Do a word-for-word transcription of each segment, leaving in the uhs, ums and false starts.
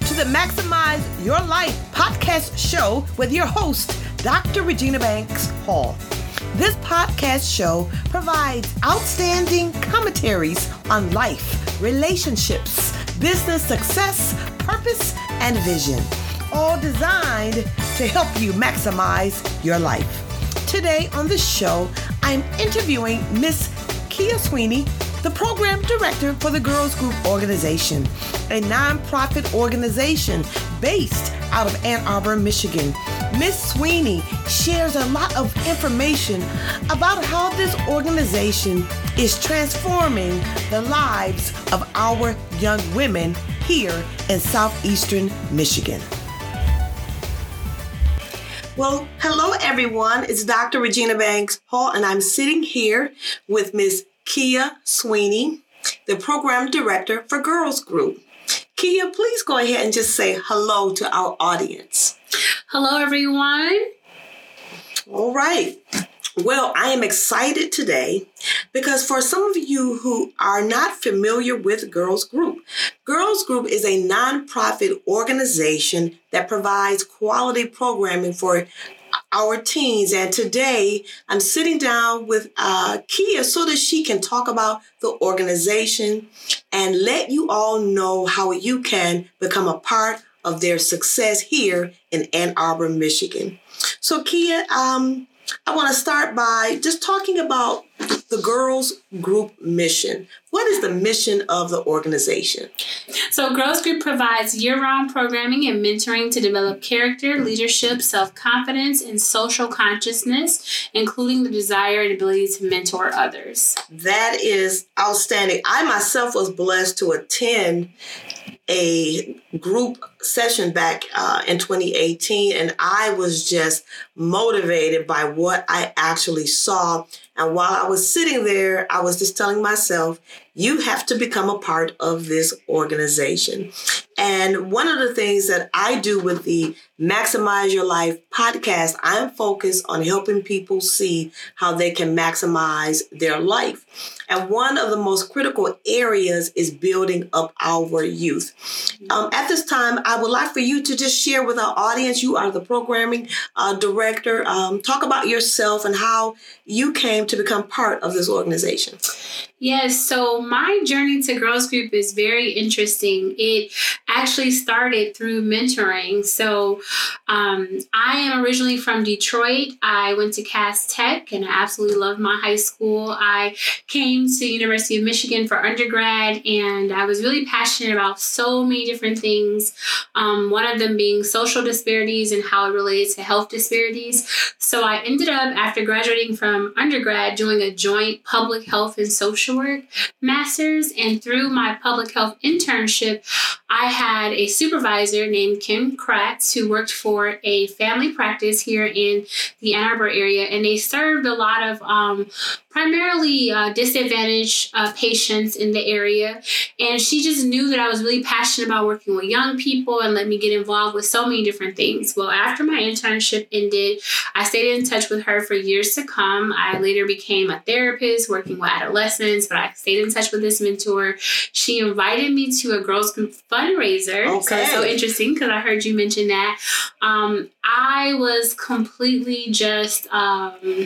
to the Maximize Your Life podcast show with your host, Doctor Regina Banks Hall. This podcast show provides outstanding commentaries on life, relationships, business success, purpose, and vision, all designed to help you maximize your life. Today on the show, I'm interviewing Miss Kia Sweeney, the program director for the Girls Group Organization, a nonprofit organization based out of Ann Arbor, Michigan. Miss Sweeney shares a lot of information about how this organization is transforming the lives of our young women here in southeastern Michigan. Well, hello everyone. It's Doctor Regina Banks Hall, and I'm sitting here with Miss Kia Sweeney, the program director for Girls Group. Kia, please go ahead and just say hello to our audience. Hello, everyone. All right. Well, I am excited today because for some of you who are not familiar with Girls Group, Girls Group is a nonprofit organization that provides quality programming for our teens. And today I'm sitting down with uh, Kia so that she can talk about the organization and let you all know how you can become a part of their success here in Ann Arbor, Michigan. So Kia, um, I want to start by just talking about the Girls Group mission. What is the mission of the organization? So Girls Group provides year-round programming and mentoring to develop character, leadership, self-confidence, and social consciousness, including the desire and ability to mentor others. That is outstanding. I myself was blessed to attend a group session back uh, in twenty eighteen, and I was just motivated by what I actually saw. And while I was sitting there, I was just telling myself, you have to become a part of this organization. And one of the things that I do with the Maximize Your Life podcast, I'm focused on helping people see how they can maximize their life. And one of the most critical areas is building up our youth. Um, at this time, I would like for you to just share with our audience, you are the programming uh, director, um, talk about yourself and how you came to become part of this organization. Yes, so my journey to Girls Group is very interesting. It actually started through mentoring. So um, I am originally from Detroit. I went to Cass Tech and I absolutely loved my high school. I came to University of Michigan for undergrad and I was really passionate about so many different things. Um, one of them being social disparities and how it related to health disparities. So I ended up, after graduating from undergrad, doing a joint public health and social work master's, and through my public health internship, I had a supervisor named Kim Kratz who worked for a family practice here in the Ann Arbor area, and they served a lot of um, primarily uh, disadvantaged uh, patients in the area. And she just knew that I was really passionate about working with young people and let me get involved with so many different things. Well, after my internship ended, I stayed in touch with her for years to come. I later became a therapist working with adolescents, but I stayed in touch with this mentor. She invited me to a Girls Group fundraiser. Okay. So it's so interesting because I heard you mention that. Um, I was completely just... Um,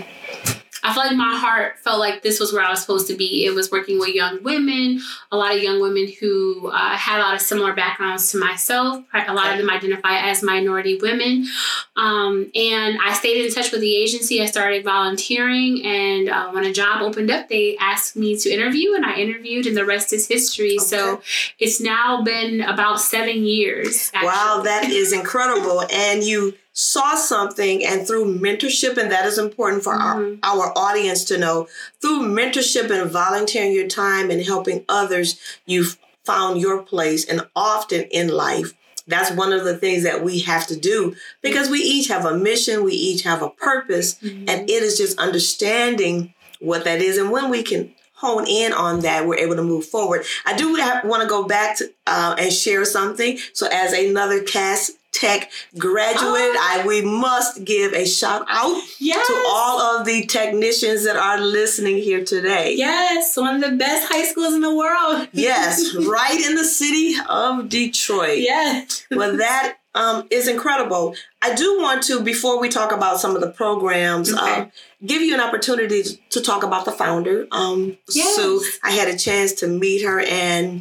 I feel like my heart felt like this was where I was supposed to be. It was working with young women, a lot of young women who uh, had a lot of similar backgrounds to myself. A lot of them identify as minority women. Um, and I stayed in touch with the agency. I started volunteering. And uh, when a job opened up, they asked me to interview. And I interviewed, and the rest is history. Okay. So it's now been about seven years. Actually. Wow, that is incredible. And you saw something, and through mentorship, and that is important for mm-hmm. our, our audience to know, through mentorship and volunteering your time and helping others, you've found your place. And often in life, that's one of the things that we have to do because we each have a mission, we each have a purpose, mm-hmm. and it is just understanding what that is. And when we can hone in on that, we're able to move forward. I do have, want to go back to uh, and share something. So as another Cass Tech graduate, oh. I we must give a shout out yes. to all of the technicians that are listening here today. Yes, one of the best high schools in the world. Yes, right in the city of Detroit. Yes. Well, that um, is incredible. I do want to, before we talk about some of the programs, okay. uh, give you an opportunity to talk about the founder. Um, yes. Sue, I had a chance to meet her and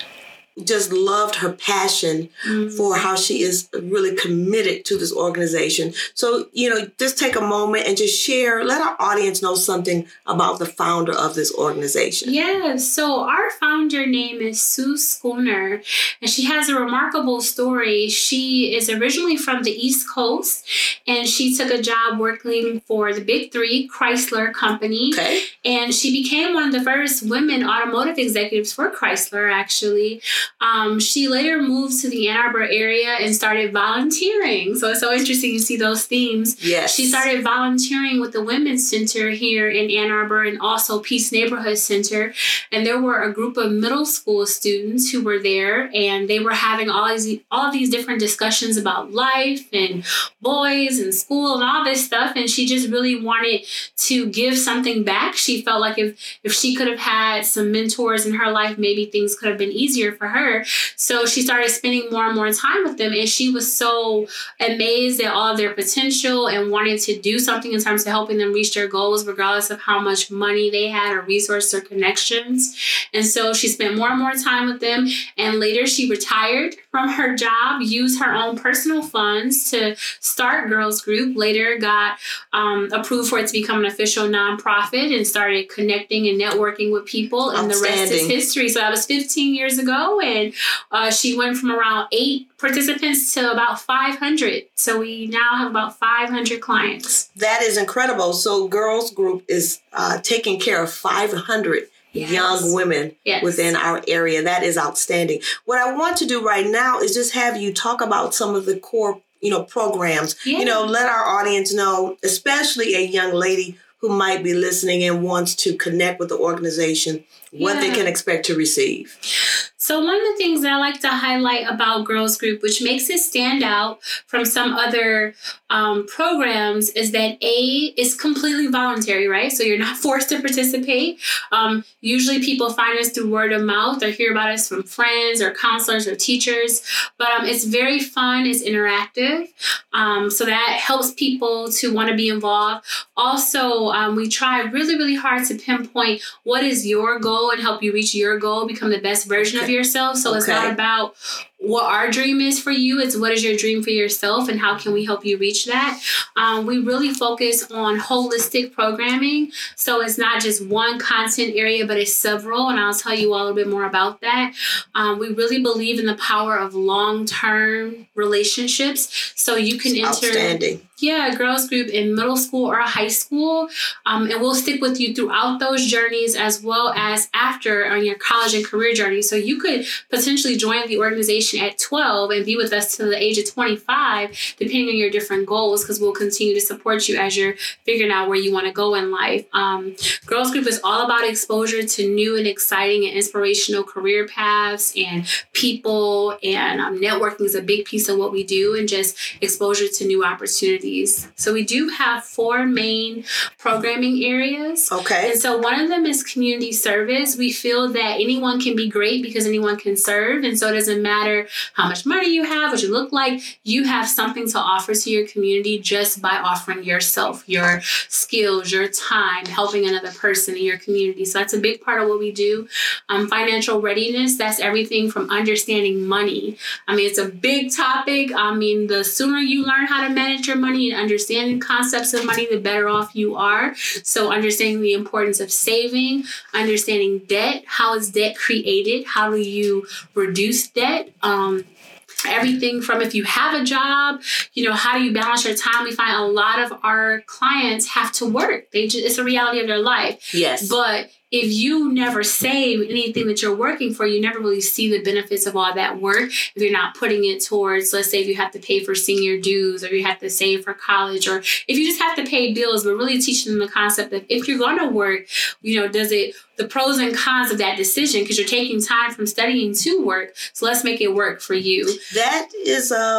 just loved her passion mm. for how she is really committed to this organization. So, you know, just take a moment and just share, let our audience know something about the founder of this organization. Yeah, so our founder name is Sue Schooner, and she has a remarkable story. She is originally from the East Coast, and she took a job working for the Big Three, Chrysler Company. Okay. And she became one of the first women automotive executives for Chrysler, actually. Um, she later moved to the Ann Arbor area and started volunteering. So it's so interesting to see those themes. Yes. She started volunteering with the Women's Center here in Ann Arbor and also Peace Neighborhood Center. And there were a group of middle school students who were there, and they were having all these, all these different discussions about life and boys and school and all this stuff. And she just really wanted to give something back. She felt like if, if she could have had some mentors in her life, maybe things could have been easier for her. So she started spending more and more time with them, and she was so amazed at all of their potential and wanted to do something in terms of helping them reach their goals, regardless of how much money they had or resources or connections. And so she spent more and more time with them, and later she retired from her job, used her own personal funds to start Girls Group, later got um, approved for it to become an official nonprofit and started connecting and networking with people, and the rest is history. So that was fifteen years ago, and uh, she went from around eight participants to about five hundred. So we now have about five hundred clients. That is incredible. So Girls Group is uh, taking care of five hundred Yes. young women yes. within our area. That is outstanding. What I want to do right now is just have you talk about some of the core, you know, programs. Yeah. You know, let our audience know, especially a young lady who might be listening and wants to connect with the organization, what yeah. they can expect to receive. So one of the things that I like to highlight about Girls Group, which makes it stand out from some other um, programs, is that A, is completely voluntary, right? So you're not forced to participate. Um, usually people find us through word of mouth or hear about us from friends or counselors or teachers. But um, it's very fun. It's interactive. Um, so that helps people to want to be involved. Also, um, we try really, really hard to pinpoint what is your goal and help you reach your goal, become the best version okay. of yourself. So okay. it's not about what our dream is for you. It's what is your dream for yourself and how can we help you reach that? Um, we really focus on holistic programming. So it's not just one content area, but it's several. And I'll tell you all a little bit more about that. Um, we really believe in the power of long-term relationships. So you can enter Outstanding. Yeah, Girls Group in middle school or high school. Um, and we'll stick with you throughout those journeys as well as after on your college and career journey. So you could potentially join the organization at twelve and be with us to the age of twenty-five, depending on your different goals, because we'll continue to support you as you're figuring out where you want to go in life. Um, Girls Group is all about exposure to new and exciting and inspirational career paths and people, and um, networking is a big piece of what we do, and just exposure to new opportunities. So we do have four main programming areas. Okay. And so one of them is community service. We feel that anyone can be great because anyone can serve. And so it doesn't matter how much money you have, what you look like, you have something to offer to your community just by offering yourself, your skills, your time, helping another person in your community. So that's a big part of what we do. Um, financial readiness, that's everything from understanding money. I mean, it's a big topic. I mean, the sooner you learn how to manage your money and understanding concepts of money, the better off you are. So understanding the importance of saving, understanding debt, how is debt created, how do you reduce debt, um, everything from if you have a job, you know, how do you balance your time? We find a lot of our clients have to work. They just, it's a reality of their life. Yes. But if you never save anything that you're working for, you never really see the benefits of all that work. If you're not putting it towards, let's say if you have to pay for senior dues or you have to save for college, or if you just have to pay bills, but really teaching them the concept that if you're going to work, you know, does it, the pros and cons of that decision, because you're taking time from studying to work. So let's make it work for you. That is, um,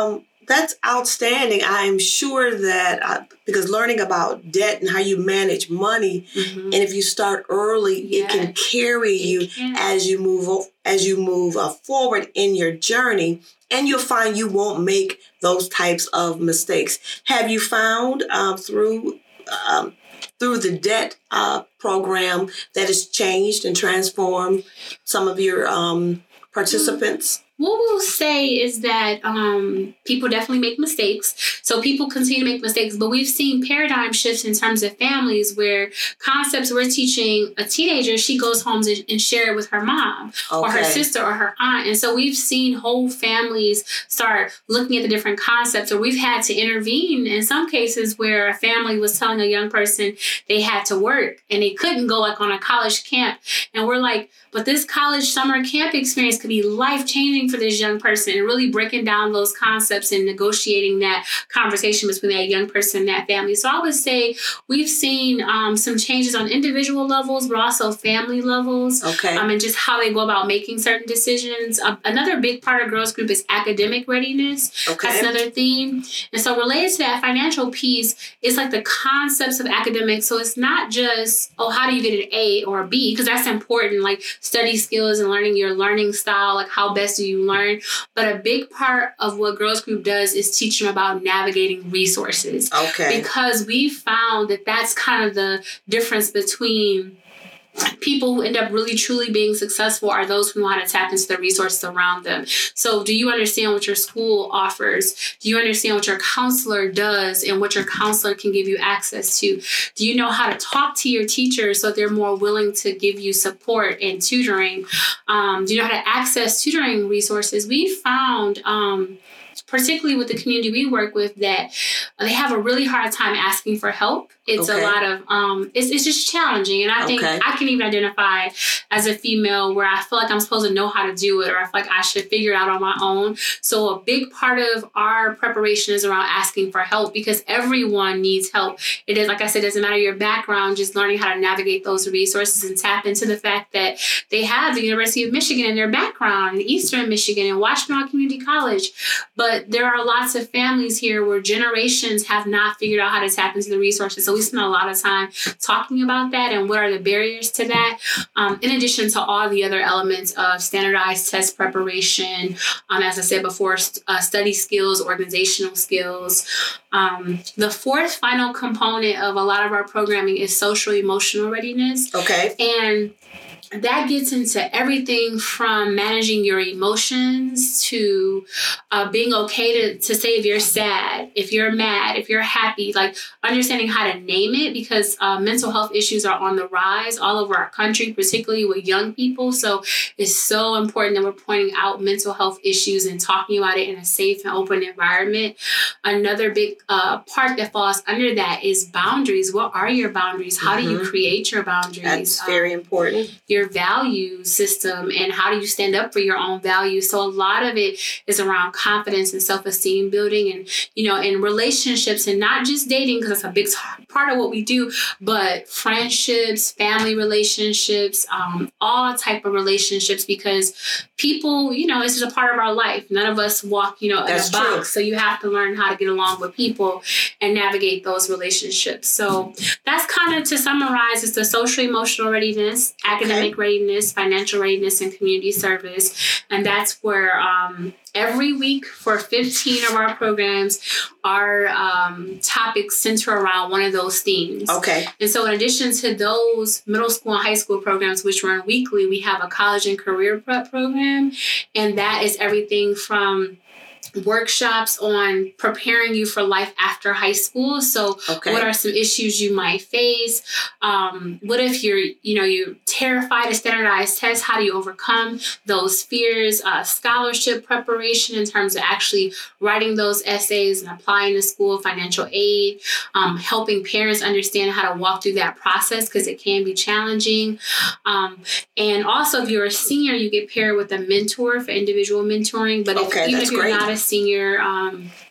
That's outstanding. I'm sure that uh, because learning about debt and how you manage money, mm-hmm. and if you start early, yes. it can carry it you can. as you move as you move uh, forward in your journey, and you'll find you won't make those types of mistakes. Have you found uh, through um, through the debt uh, program that has changed and transformed some of your um, participants? What we'll say is that um, people definitely make mistakes. So people continue to make mistakes, but we've seen paradigm shifts in terms of families where concepts we're teaching a teenager, she goes home and, and share it with her mom okay. or her sister or her aunt. And so we've seen whole families start looking at the different concepts, or we've had to intervene in some cases where a family was telling a young person they had to work and they couldn't go like on a college camp. And we're like, but this college summer camp experience could be life-changing for this young person, and really breaking down those concepts and negotiating that conversation between that young person and that family. So I would say we've seen um, some changes on individual levels, but also family levels. Okay. Um, and just how they go about making certain decisions. Uh, another big part of Girls Group is academic readiness. Okay. That's another theme. And so related to that financial piece, it's like the concepts of academics. So it's not just, oh, how do you get an A or a B? Because that's important, like study skills and learning your learning style, like how best do you learn. But a big part of what Girls Group does is teach them about navigating resources. Okay. Because we found that that's kind of the difference between people who end up really truly being successful are those who know how to tap into the resources around them. So do you understand what your school offers? Do you understand what your counselor does and what your counselor can give you access to? Do you know how to talk to your teachers so they're more willing to give you support and tutoring? Um, do you know how to access tutoring resources? We found, um, particularly with the community we work with, that they have a really hard time asking for help. It's okay. a lot of, um, it's it's just challenging. And I think okay. I can even identify as a female where I feel like I'm supposed to know how to do it, or I feel like I should figure it out on my own. So a big part of our preparation is around asking for help, because everyone needs help. It is, like I said, it doesn't matter your background, just learning how to navigate those resources and tap into the fact that they have the University of Michigan in their background, and Eastern Michigan and Washtenaw Community College. But there are lots of families here where generations have not figured out how to tap into the resources. So we spend a lot of time talking about that and what are the barriers to that, um, in addition to all the other elements of standardized test preparation, um, as I said before, st- uh, study skills, organizational skills. Um, the fourth final component of a lot of our programming is social emotional readiness. Okay. And that gets into everything from managing your emotions to uh, being okay to, to say if you're sad, if you're mad, if you're happy, like understanding how to name it, because uh, mental health issues are on the rise all over our country, particularly with young people. So it's so important that we're pointing out mental health issues and talking about it in a safe and open environment. Another big uh, part that falls under that is boundaries. What are your boundaries? How mm-hmm. do you create your boundaries? That's very um, important. Your value system, and how do you stand up for your own values. So a lot of it is around confidence and self-esteem building, and, you know, in relationships, and not just dating, because that's a big part of what we do, but friendships, family relationships, um, all type of relationships, because people, you know, this is a part of our life. None of us walk, you know, that's in a box. True. So you have to learn how to get along with people and navigate those relationships. So that's kind of, to summarize, is the social emotional readiness, academic okay. readiness, financial readiness, and community service. And that's where um, every week for fifteen of our programs, our um, topics center around one of those themes. Okay. And so in addition to those middle school and high school programs, which run weekly, we have a college and career prep program. And that is everything from workshops on preparing you for life after high school. So okay. what are some issues you might face? Um, what if you're, you know, you're terrified of standardized tests? How do you overcome those fears? Uh, scholarship preparation in terms of actually writing those essays and applying to school, financial aid, um, helping parents understand how to walk through that process, because it can be challenging. Um, and also, if you're a senior, you get paired with a mentor for individual mentoring. But if, okay, even that's if you're great. not a senior, um,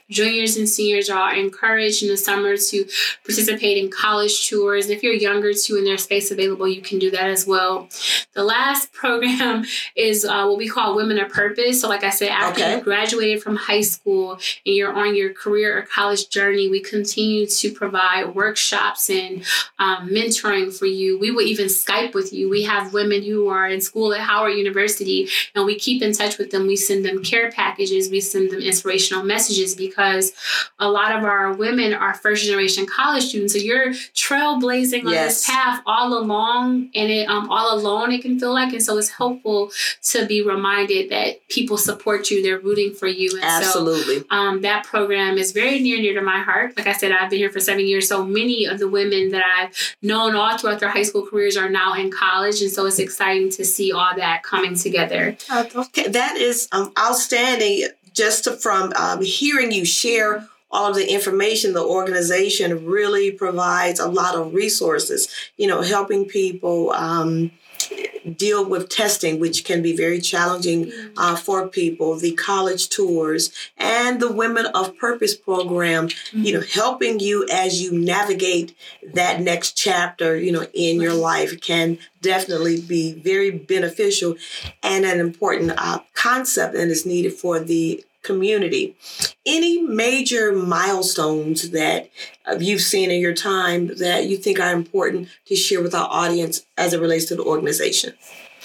juniors and seniors are encouraged in the summer to participate in college tours. If you're younger too and there's space available, you can do that as well. The last program is uh, what we call Women of Purpose. So like I said, after okay. you graduated from high school and you're on your career or college journey, we continue to provide workshops and um, mentoring for you. We will even Skype with you. We have women who are in school at Howard University, and we keep in touch with them. We send them care packages. We send them inspirational messages, because a lot of our women are first generation college students. So you're trailblazing on yes. this path all along, and it um, all alone it can feel like. And so it's helpful to be reminded that people support you. They're rooting for you. And Absolutely. So um, that program is very near and dear to my heart. Like I said, I've been here for seven years. So many of the women that I've known all throughout their high school careers are now in college. And so it's exciting to see all that coming together. Uh, okay, that is um, outstanding. Just to, from um, hearing you share all of the information, the organization really provides a lot of resources, you know, helping people um, deal with testing, which can be very challenging uh, for people, the college tours, and the Women of Purpose program, mm-hmm. you know, helping you as you navigate that next chapter, you know, in your life can definitely be very beneficial and an important uh, concept and is needed for the community. Any major milestones that uh, you've seen in your time that you think are important to share with our audience as it relates to the organization?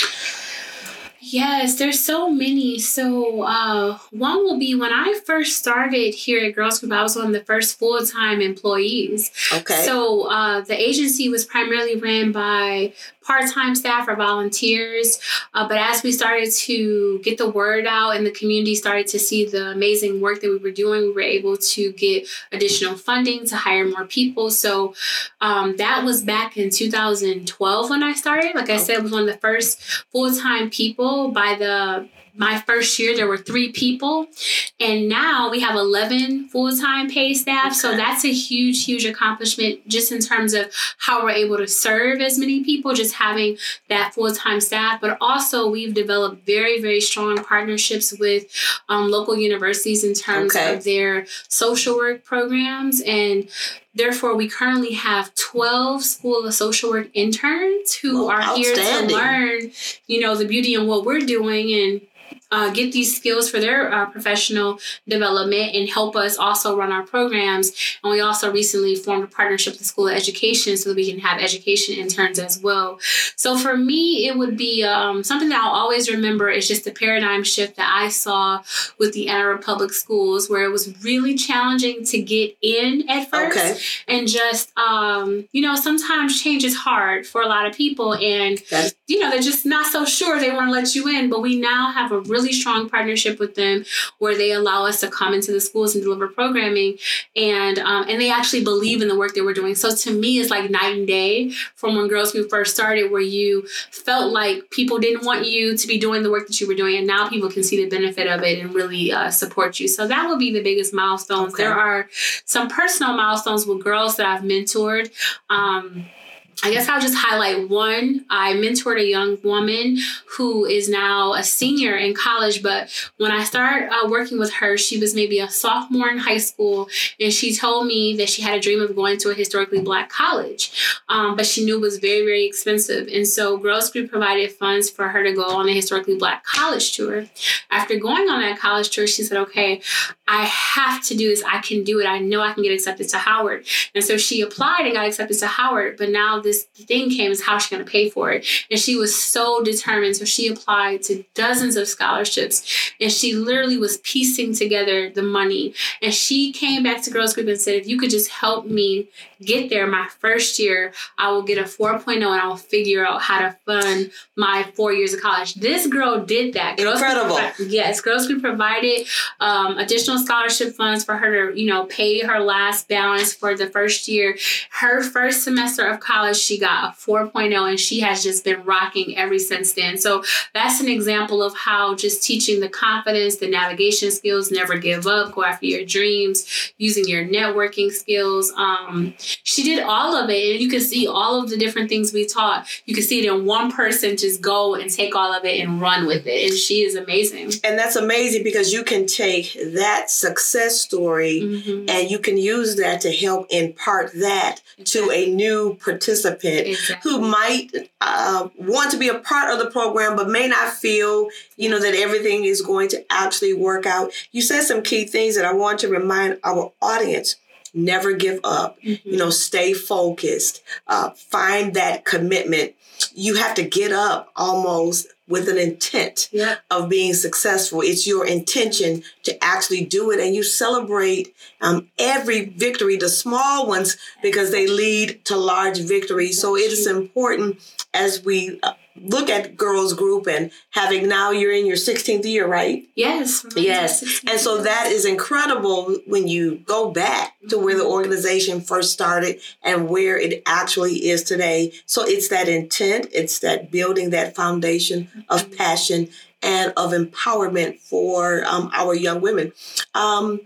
Yes, there's so many. So uh, one will be when I first started here at Girls Group, I was one of the first full-time employees. Okay. So uh, the agency was primarily ran by part-time staff or volunteers. Uh, but as we started to get the word out and the community started to see the amazing work that we were doing, we were able to get additional funding to hire more people. So um, that was back in two thousand twelve when I started. Like I said, I was one of the first full-time people. By the my first year, there were three people. And now we have eleven full-time paid staff. Okay. So that's a huge, huge accomplishment just in terms of how we're able to serve as many people, just having that full-time staff. But also we've developed very, very strong partnerships with um, local universities in terms okay. of their social work programs. And therefore, we currently have twelve School of Social Work interns who oh, are here to learn, you know, the beauty in what we're doing and Uh, get these skills for their uh, professional development and help us also run our programs. And we also recently formed a partnership with the School of Education so that we can have education interns as well. So for me, it would be um, something that I'll always remember is just the paradigm shift that I saw with the Ann Arbor Public Schools, where it was really challenging to get in at first. Okay. And just, um, you know, sometimes change is hard for a lot of people. And, That's- you know, they're just not so sure they want to let you in. But we now have a really strong partnership with them where they allow us to come into the schools and deliver programming. And um, and they actually believe in the work that we're doing. So to me, it's like night and day from when Girls Group first started, where you felt like people didn't want you to be doing the work that you were doing. And now people can see the benefit of it and really uh, support you. So that would be the biggest milestones. Okay. There are some personal milestones with girls that I've mentored. Um, I guess I'll just highlight one. I mentored a young woman who is now a senior in college, but when I started uh, working with her, she was maybe a sophomore in high school, and she told me that she had a dream of going to a historically Black college, um, but she knew it was very, very expensive. And so Girls Group provided funds for her to go on a historically Black college tour. After going on that college tour, she said, okay, I have to do this. I can do it. I know I can get accepted to Howard. And so she applied and got accepted to Howard, but now this thing came is how she's going to pay for it. And she was so determined. So she applied to dozens of scholarships, and she literally was piecing together the money. And she came back to Girls Group and said, if you could just help me get there my first year, I will get a four point oh and I will figure out how to fund my four years of college. This girl did that. Girls Incredible. Group, yes. Girls Group provided um, additional scholarship funds for her to, you know, pay her last balance for the first year. Her first semester of college, she got a four point oh, and she has just been rocking ever since then. So that's an example of how just teaching the confidence, the navigation skills, never give up, go after your dreams, using your networking skills, um, She did all of it, and you can see all of the different things we taught. You can see it in one person just go and take all of it and run with it, and she is amazing. And that's amazing because you can take that success story mm-hmm. and you can use that to help impart that exactly. to a new participant exactly. who might uh, want to be a part of the program but may not feel, you know, that everything is going to actually work out. You said some key things that I want to remind our audience. Never give up, mm-hmm. you know, stay focused, uh, find that commitment. You have to get up almost with an intent yep. of being successful. It's your intention to actually do it. And you celebrate um, every victory, the small ones, because they lead to large victories. So it is important as we uh, look at Girls Group and having now you're in your sixteenth year, right? Yes. Yes. And so that is incredible when you go back to where the organization first started and where it actually is today. So it's that intent, it's that building that foundation of passion and of empowerment for um, our young women. Um,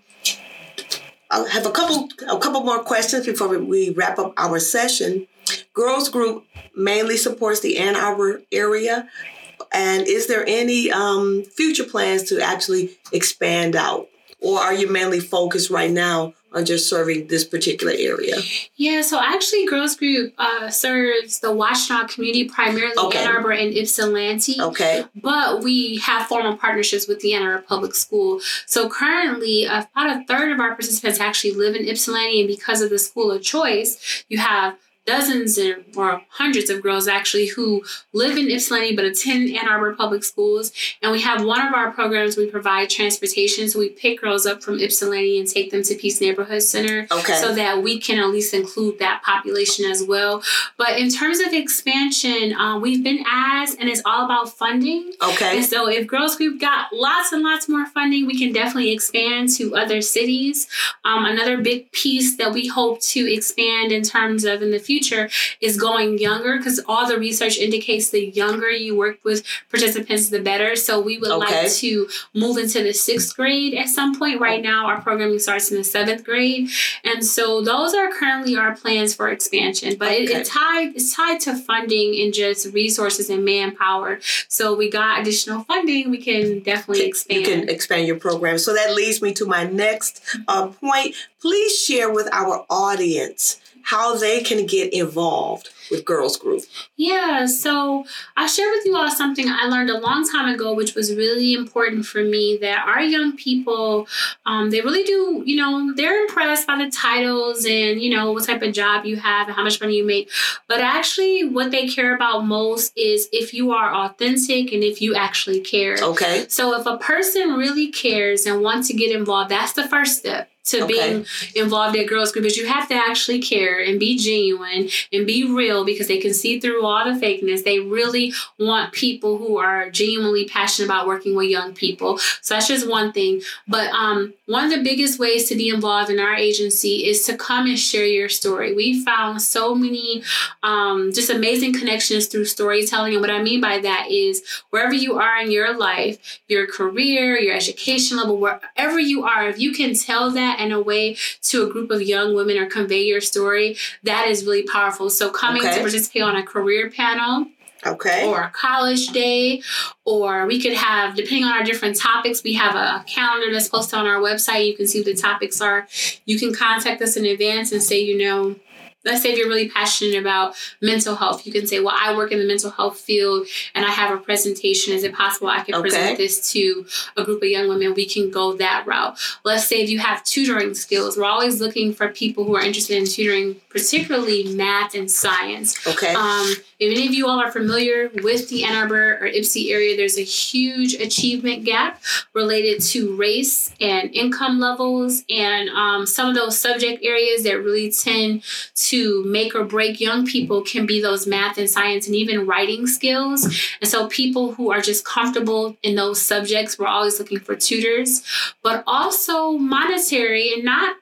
I'll have a couple a couple more questions before we wrap up our session. Girls Group mainly supports the Ann Arbor area. And is there any um, future plans to actually expand out? Or are you mainly focused right now on just serving this particular area? Yeah, so actually Girls Group uh, serves the Washtenaw community, primarily okay. Ann Arbor and Ypsilanti. Okay. But we have formal partnerships with the Ann Arbor Public School. So currently, uh, about a third of our participants actually live in Ypsilanti. And because of the school of choice, you have dozens and, or hundreds of girls actually who live in Ypsilanti but attend Ann Arbor Public Schools. And we have one of our programs, we provide transportation. So we pick girls up from Ypsilanti and take them to Peace Neighborhood Center okay. so that we can at least include that population as well. But in terms of expansion, um, we've been asked, and it's all about funding. Okay. And so if Girls Group got lots and lots more funding, we can definitely expand to other cities. Um, another big piece that we hope to expand in terms of in the future future is going younger, because all the research indicates the younger you work with participants, the better. So we would okay. like to move into the sixth grade at some point. Right now, our programming starts in the seventh grade. And so those are currently our plans for expansion. But okay. it, it's tied it's tied to funding and just resources and manpower. So we got additional funding, we can definitely expand. You can expand your program. So that leads me to my next uh, point. Please share with our audience how they can get involved with Girls Group. Yeah, so I'll share with you all something I learned a long time ago, which was really important for me, that our young people, um, they really do, you know, they're impressed by the titles and, you know, what type of job you have and how much money you make. But actually what they care about most is if you are authentic and if you actually care. Okay. So if a person really cares and wants to get involved, that's the first step to okay. being involved at Girls Group, is you have to actually care and be genuine and be real, because they can see through all the fakeness. They really want people who are genuinely passionate about working with young people. So that's just one thing. But um, one of the biggest ways to be involved in our agency is to come and share your story. We found so many um, just amazing connections through storytelling. And what I mean by that is wherever you are in your life, your career, your education level, wherever you are, if you can tell that in a way to a group of young women or convey your story, that is really powerful. So coming okay. to participate on a career panel, okay, or a college day, or we could have, depending on our different topics, we have a calendar that's posted on our website. You can see what the topics are. You can contact us in advance and say, you know, let's say if you're really passionate about mental health, you can say, well, I work in the mental health field and I have a presentation. Is it possible I can okay. present this to a group of young women? We can go that route. Let's say if you have tutoring skills. We're always looking for people who are interested in tutoring, particularly math and science. Okay. Um, if any of you all are familiar with the Ann Arbor or Ypsi area, there's a huge achievement gap related to race and income levels and um, some of those subject areas that really tend to make or break young people can be those math and science and even writing skills. And so people who are just comfortable in those subjects, we're always looking for tutors, but also monetary and not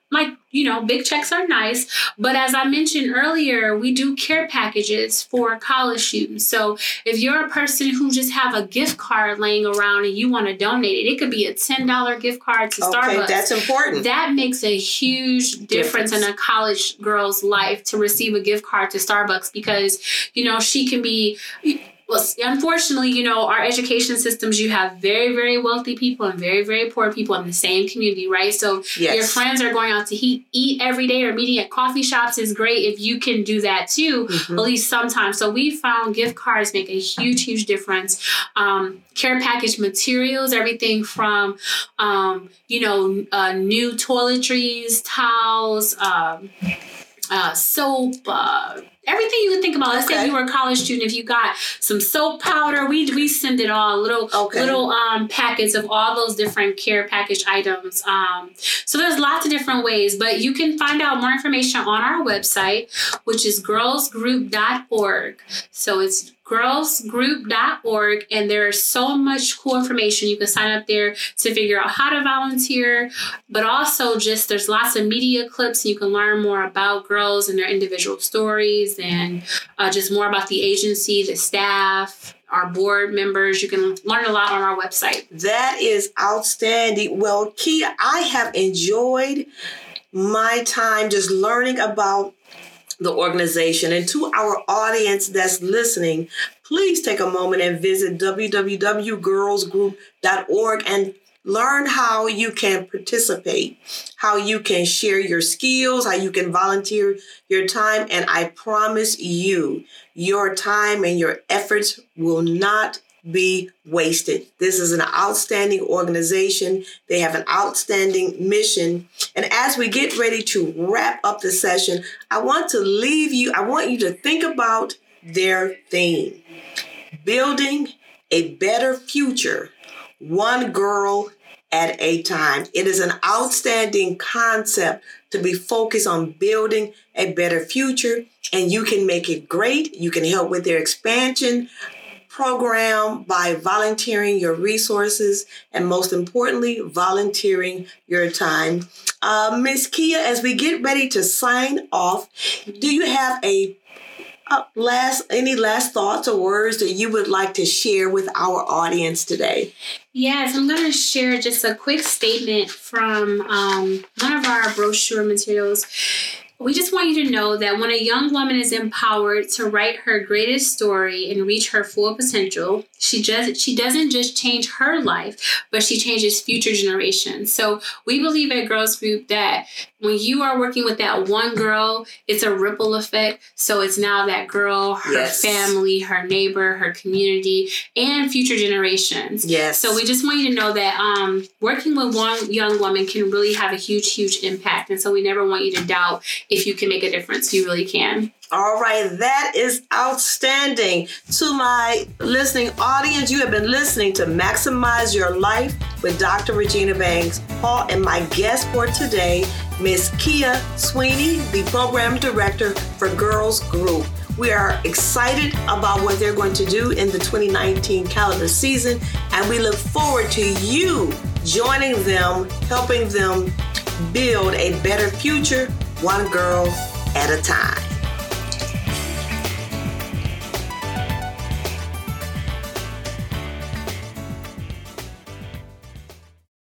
like, you know, big checks are nice. But as I mentioned earlier, we do care packages for college students. So if you're a person who just have a gift card laying around and you want to donate it, it could be a ten dollars gift card to okay, Starbucks. That's important. That makes a huge difference, difference in a college girl's life to receive a gift card to Starbucks because, you know, she can be... Well, unfortunately, you know, our education systems, you have very, very wealthy people and very, very poor people in the same community, right? So yes. Your friends are going out to eat, eat every day or meeting at coffee shops is great if you can do that too, mm-hmm. at least sometimes. So we found gift cards make a huge, huge difference. Um, care package materials, everything from, um, you know, uh, new toiletries, towels, um, uh, soap, uh, everything you would think about. Let's okay. say if you were a college student, if you got some soap powder, we we send it all, little okay. little um, packets of all those different care package items. Um, so there's lots of different ways, but you can find out more information on our website, which is girls group dot org. So it's girls group dot org, and there's so much cool information. You can sign up there to figure out how to volunteer, but also just there's lots of media clips, and you can learn more about girls and their individual stories, and uh, just more about the agency, the staff, our board members. You can learn a lot on our website. That is outstanding. Well, Kia, I have enjoyed my time just learning about the organization. And to our audience that's listening, please take a moment and visit w w w dot girls group dot org and learn how you can participate, how you can share your skills, how you can volunteer your time. And I promise you, your time and your efforts will not be wasted. This is an outstanding organization. They have an outstanding mission. And as we get ready to wrap up the session, I want to leave you, I want you to think about their theme: building a better future, one girl at a time. It is an outstanding concept to be focused on building a better future, and you can make it great. You can help with their expansion program by volunteering your resources and, most importantly, volunteering your time. Uh, Miz Kia, as we get ready to sign off, do you have a uh, last any last thoughts or words that you would like to share with our audience today? Yes, I'm going to share just a quick statement from um, one of our brochure materials. We just want you to know that when a young woman is empowered to write her greatest story and reach her full potential, she just she doesn't just change her life, but she changes future generations. So we believe at Girls Group that when you are working with that one girl, it's a ripple effect. So it's now that girl, her yes. family, her neighbor, her community, and future generations. Yes. So we just want you to know that um, working with one young woman can really have a huge, huge impact. And so we never want you to doubt if you can make a difference. You really can. All right, that is outstanding. To my listening audience, you have been listening to Maximize Your Life with Doctor Regina Banks Hall, and my guest for today, Miz Kia Sweeney, the Program Director for Girls Group. We are excited about what they're going to do in the twenty nineteen calendar season, and we look forward to you joining them, helping them build a better future, one girl at a time.